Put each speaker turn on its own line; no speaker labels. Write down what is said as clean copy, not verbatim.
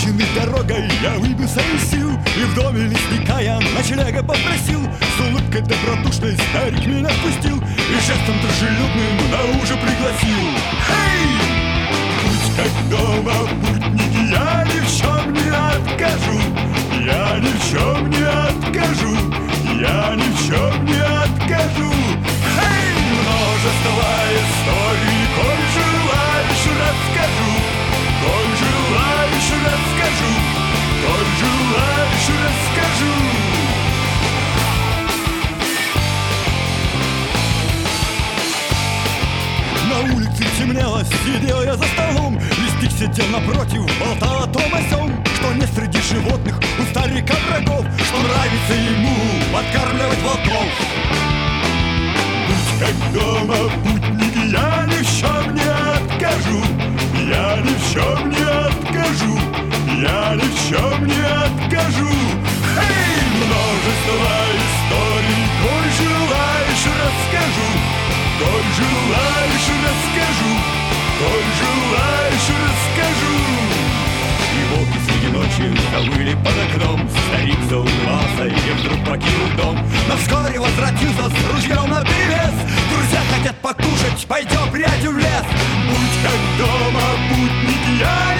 измученный дорогой, я выбился из сил и в доме лесника я ночлега попросил. С улыбкой добродушной старик меня впустил и жестом дружелюбным на ужин пригласил. Эй! Путь как дома, путники, я ни в чем не откажу. Я ни в чем не откажу. Я ни в чем не откажу. Эй! Множество историй, коль желаешь, расскажу. Коль желаешь, расскажу. Коль желаешь, расскажу. На улице темнело, сидел я за столом. Лесник сидел напротив, болтал о том о сём, что нет среди животных у старика врагов, что нравится ему подкармливать волков. Будь как дома, путники, я ни в чем не откажу. Я ни в чем не откажу. Я ни в чем не откажу. Эй, множество историй, коль желаешь, расскажу. Коль желаешь, расскажу. Коль желаешь, расскажу. И волки среди ночи завыли под окном. Старик заулыбался и вдруг покинул дом. Но вскоре возвратился с ружьем наперевес. Друзья хотят покушать, пойдем, приятель, в лес. Будь как дома, путники, я